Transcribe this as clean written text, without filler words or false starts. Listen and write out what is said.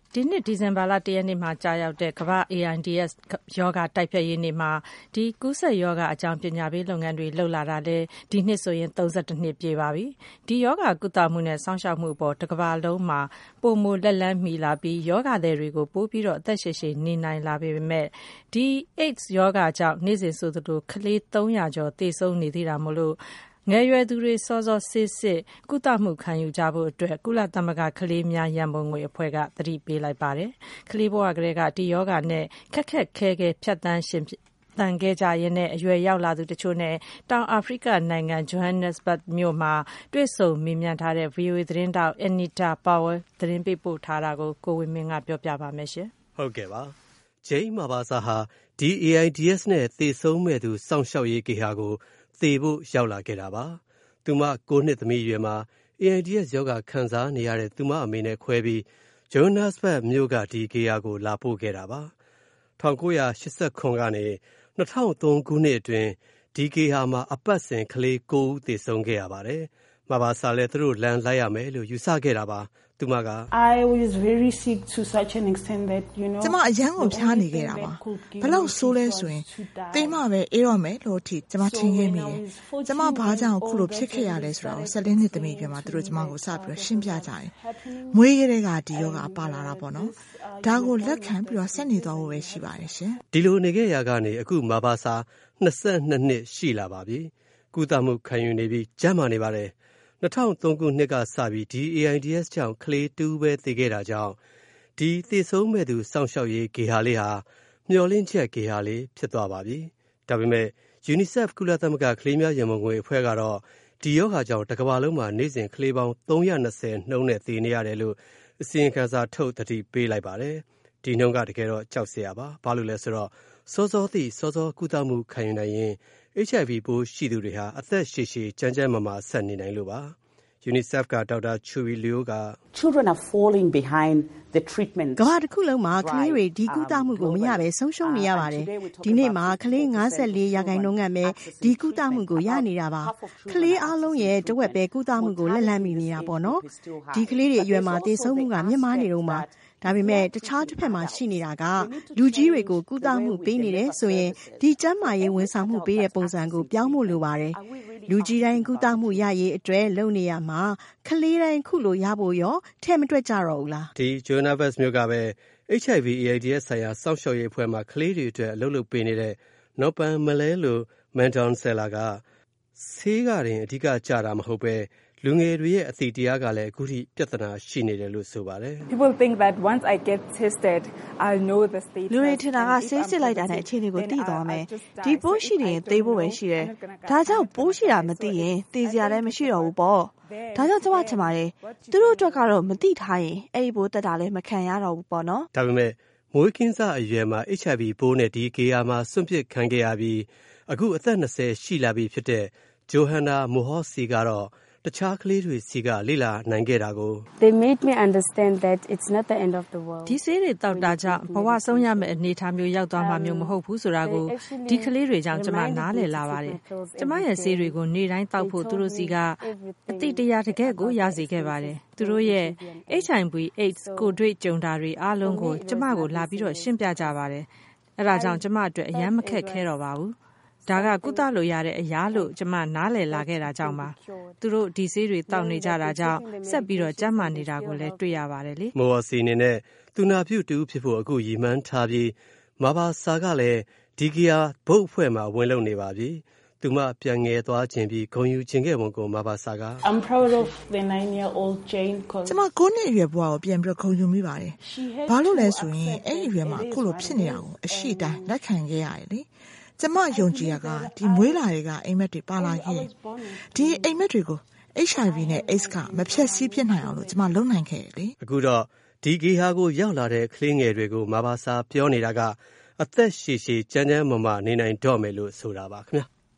ဒီနှစ်ဒီဇင်ဘာလ1ရက်နေ့မှာကြာရောက်တဲ့ကမ္ဘာ့ AIDS ရောဂါတိုက်ဖျက်ရေးနေ့မှာဒီကူးစက်ရောဂါအကြောင်းပညာပေးလုပ်ငန်းတွေလုပ်လာတာလည်းဒီနှစ်ဆိုရင်32နှစ်ပြည့်ပါပြီ။ဒီရောဂါကုသမှုနဲ့စောင့်ရှောက်မှုအပေါ်တစ်ကမ္ဘာလုံးမှာပိုမိုလက်လန်းမီလာပြီးရောဂါသည်တွေကိုပိုပြီးတော့အသက်ရှည်ရှည်နေနိုင်လာပေမဲ့ဒီ AIDS ရောဂါကြောင့်နေ့စဉ်ဆိုသလိုကလေး300ကျော်သေဆုံးနေသေးတာမို့လို့ငယ်ရွယ်သူတွေစောစောစစ်ကုသမှုခံယူကြဖို့အတွက်ကုလသမဂ္ဂကလေးများရန်ပုံငွေအဖွဲ့ကသတိပေးလိုက်ပါတယ်။ကလေးဘဝကလေးကဒီယောဂနဲ့ခက်ခဲဖြတ်သန်းရှင်တန်ခဲ့ကြရင်နဲ့အရွယ်ရောက်လာသူတချို့နဲ့တောင်အာဖရိကနိုင်ငံ Johannesburg မြို့မှာတွေ့ဆုံမေးမြန်းထားတဲ့ VOA သတင်းတောက် Anita Powell သတင်းပေးပို့ထားတာကိုဝင်းမင်းကပြောပြပါမယ်ရှင်။ဟုတ်ကဲ့ပါ။ဂျိမ်းမာဘာစာဟာဒီ AIDS နဲ့သေဆုံးမဲ့သူစောင့်ရှောက်ရေးဂေဟာကိုသေဖို့ရောက်လာခဲ့တာပါ။သူမ9နှစ်သမီးရွယ်မှာ AIDS ရောဂါခံစားနေရတဲ့သူမအမေနဲ့ခွဲပြီး Johannesburg မြို့ကဒီဂေဟာကိုလာပို့ခဲ့တာပါ။1989ကနေ2003ခုနှစ်အတွင်းဒီဂေဟာမှာအပတ်စဉ်ကလေး9ဦးသေဆုံးခဲ့ရပါတယ်။မာဘာစာလည်းသူတို့လမ်းလိုက်ရမယ်လို့ယူဆခဲ့တာပါ။သူမက I was very sick to such an extent that ကျမအရန်ကိုဖျားနေခဲ့တာပါဘယ်လောက်ဆိုးလဲဆိုရင်သေမပဲအေးတော့မယ်လို့ထိကျမထင်ခဲ့မိတယ်ကျမဘာကြောင့်ခုလိုဖြစ်ခဲ့ရလဲဆိုတာကို14နှစ်သမီးပြမှာသူတို့ကျမကိုစပြီးရှင်းပြကြတယ်မွေးကလေးကဒီယောဂပါလာတာပေါ့နော်ဒါကိုလက်ခံပြီးတော့ဆက်နေသွားဖို့ပဲရှိပါတယ်ရှင်ဒီလိုနေခဲ့ရကနေအခုမာဘာစာ22နှစ်ရှိလာပါပြီကုသမှုခံယူနေပြီးကျန်းမာနေပါတယ်2003ခုနှစ်ကစပြီးဒီ AIDS ကြောင့်ကလေး2ပဲသေခဲ့တာကြောင့်ဒီသေဆုံးမဲ့သူစောင့်ရှောက်ရေးဂေဟာလေးဟာမျော်လင့်ချက်ဂေဟာလေးဖြစ်သွားပါပြီ။ဒါပေမဲ့ UNICEF ကုလသမဂ္ဂကလေးများရန်ပုံငွေအဖွဲ့ကတော့ဒီရောဂါကြောင့်တစ်ကမ္ဘာလုံးမှာနေ့စဉ်ကလေးပေါင်း320နှုန်းနဲ့သေနေရတယ်လို့အစီရင်ခံစာထုတ်သတိပေးလိုက်ပါတယ်။ဒီနှုန်းကတကယ်တော့ကြောက်စရာပါ။ဘာလို့လဲဆိုတော့စောစောကုသမှုခံယူနိုင်ရင် HIV ပိုးရှိသူတွေဟာအသက်ရှည်ရှည်ကျန်းမာဆက်နေနိုင်လို့ပါ။ UNICEF ကဒေါက်တာချူဝီလီယိုက Children are falling behind the treatment ကမ္ဘာတစ်ခုလုံးမှာကလေးတွေဒီကုသမှုကိုမရဘဲဆုံးရှုံးနေရပါတယ်ဒီနေ့မှာကလေး54%ကပဲဒီကုသမှုကိုရနေတာပါကလေးအားလုံးရဲ့တဝက်ပဲကုသမှုကိုလက်လန်းမိနေတာပေါ့နော်ဒီကလေးတွေအရွယ်မှာသေဆုံးမှုကမြင့်မားနေတော့မှာဒါပေမဲ့တခြားတစ်ဖက်မှာရှိနေတာကလူကြီးတွေကိုကုသမှုပေးနေတယ်ဆိုရင်ဒီကျန်းမာရေးဝန်ဆောင်မှုပေးတဲ့ပုံစံကိုပြောင်းဖို့လိုပါတယ်လူကြီးတိုင်းကုသမှုရရေးအတွက်လုပ်နေရမှာကလေးတိုင်းခုလိုရဖို့ရောထဲမတွက်ကြတော့ဘူးလားဒီ Johannesburg မြို့ကပဲ HIV AIDS ဆိုင်ရာစောင့်ရှောက်ရေးအဖွဲ့မှာကလေးတွေအတွက်အလုပ်လုပ်ပေးနေတဲ့ Nopan Malelo Mandon Sela ကဆေးကတင်အဓိကကြတာမဟုတ်ပဲလူငယ်တွေရဲ့အသိတရားကလည်းအခုထိပြဿနာရှိနေတယ်လို့ဆိုပါတယ် People think that once I get tested I'll know the state လူတွေထင်တာကဆေးစစ်လိုက်တာနဲ့အခြေအနေကိုသိသွားမယ်ဒီပိုးရှိနေရင်သေဖို့ပဲရှိတယ်ဒါကြောင့်ပိုးရှိတာမသိရင်သေစရာလည်းမရှိတော့ဘူးပေါ့ဒါကြောင့်ကျွန်မထင်ပါတယ်သူတို့အတွက်ကတော့မသိထားရင်အဲ့ဒီပိုးတက်တာလည်းမခံရတော့ဘူးပေါ့နော်ဒါပေမဲ့မွေးကင်းစအရွယ်မှာ HIV ပိုးနဲ့ဒီဂေယာမှာစွန့်ပစ်ခံခဲ့ရပြီးအခုအသက်20ရှိလာပြီဖြစ်တဲ့ဂျိုဟန်နာမိုဟော့စီကတော့တခြားကလေးတွေစီကလေ့လာနိုင်ခဲ့တာကို They made me understand that it's not the end of the world ဒီဆေးတွေတောက်တာကြောင့်ဘဝဆုံးရမယ့်အနေအထားမျိုးရောက်သွားမှာမျိုးမဟုတ်ဘူးဆိုတာကိုဒီကလေးတွေကြောင့်ကျွန်မနားလည်လာပါတယ်ကျွန်မရဲ့ဆေးတွေကိုနေ့တိုင်းတောက်ဖို့သူတို့စီကအတိတရားတကယ်ကိုရစေခဲ့ပါတယ်သူတို့ရဲ့ HIV AIDS ကိုတွေ့ကြုံတာတွေအားလုံးကိုကျွန်မကိုလာပြီးတော့ရှင်းပြကြပါတယ်အဲဒါကြောင့်ကျွန်မအတွက်အယမ်းမခက်ခဲတော့ပါဘူးဒါကကုသလို့ရတဲ့အရာလို့ကျွန်မနားလည်လာခဲ့တာကြောင့်ပါသူတို့ဒီဆေးတွေတောက်နေကြတာကြောင့်ဆက်ပြီးတော့ကျန်းမာနေတာကိုလည်းတွေ့ရပါတယ်လေမော်စီနေနဲ့သူနာပြုတူဖြစ်ဖို့အခုရည်မှန်းထားပြီးမာဘာစာကလည်းဒီကီယာဘုတ်အဖွဲ့မှာဝင်လုံနေပါပြီသူမပြန်ငယ်သွားခြင်းပြီးဂုဏ်ယူခြင်းခဲ့ပုံကိုမာဘာစာက I'm proud of the 9-year-old Jane ကျမ9နှစ်အရွယ်ဘဝကိုပြန်ပြီးဂုဏ်ယူမိပါတယ်ဘာလို့လဲဆိုရင်အဲ့ဒီအရွယ်မှာအခုလိုဖြစ်နေတာကိုအရှိတိုင်းလက်ခံခဲ့ရတယ်လေကျမယုံကြည်ရကဒီမွေးလာတွေကအိမ်မက်တွေပါလာခဲ့ဒီအိမ်မက်တွေကို HIV နဲ့ AIDS ကမဖြတ်စည်းဖြစ်နိုင်အောင်လို့ကျမလုပ်နိုင်ခဲ့တယ်လေအခုတော့ဒီဂေဟာကိုရောက်လာတဲ့ကလေးငယ်တွေကိုမာဘာစာပြောနေတာကအသက်ရှည်ရှည်ကျန်းကျန်းမာမာနေနိုင်တော့မယ်လို့ဆိုတာပါခင်ဗျာ